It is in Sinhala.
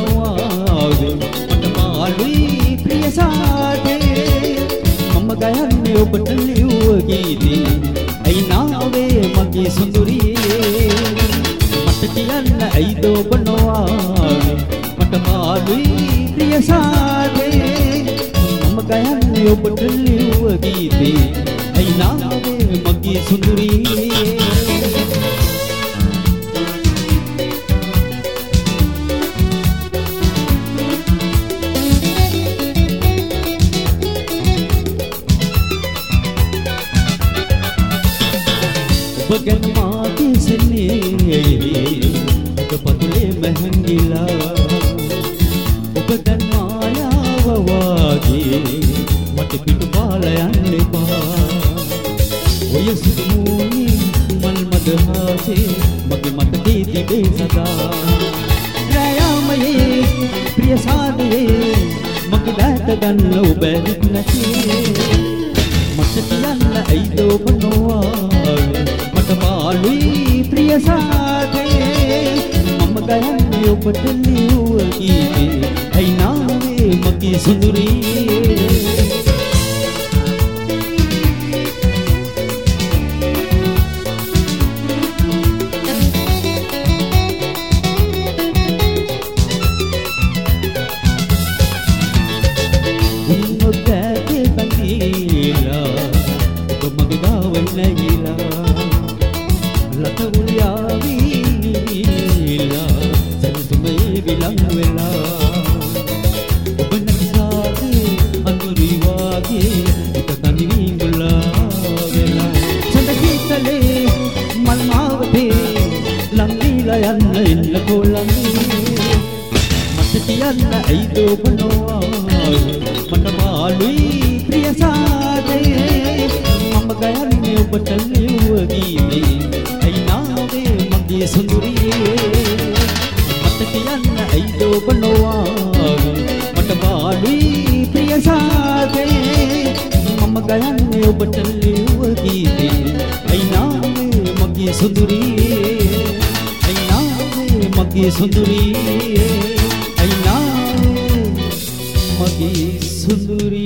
बनवावे मट मालुई प्रिय साथे मम गयන්නේ ඔබට ලියුව ගීතේ ඇයි නාවේ මගේ සුන්දරියේ මට කියන්න ඇයිද ඔබ නොආවේ මට මාළුයි ප්‍රිය සාදේ මම ගයන්නේ ඔබට ලියුව ගීතේ ඇයි නාවේ මගේ සුන්දරියේ बगन माँ किसने पतले महंगीला बगन माया वागे मट पिट बालयन्ने पा ओय सुमुनी मल मदहासे मगे मत दीदी बे सदा रायामये प्रिय सादे मगे दात गन्न उबेरिक नथी मत කියන්න ඇයිද ඔබ නොආවේ මට මාළුයි ප්‍රිය සාදේ මම ගයන්නේ ඔබට ලියුව ගීතේ ඇයි නාවේ මගේ සුන්දරියේ सुंदरी